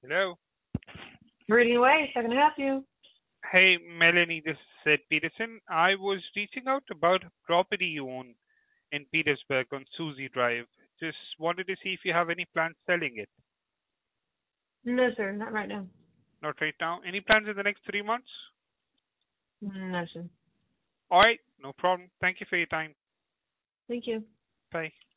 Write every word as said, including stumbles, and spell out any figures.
Hello. Reading away, so I can help you. Hey, Melanie, this is Sid Peterson. I was reaching out about a property you own in Petersburg on Susie Drive. Just wanted to see if you have any plans selling it. No, sir, not right now. Not right now. Any plans in the next three months? No, sir. All right, no problem. Thank you for your time. Thank you. Bye.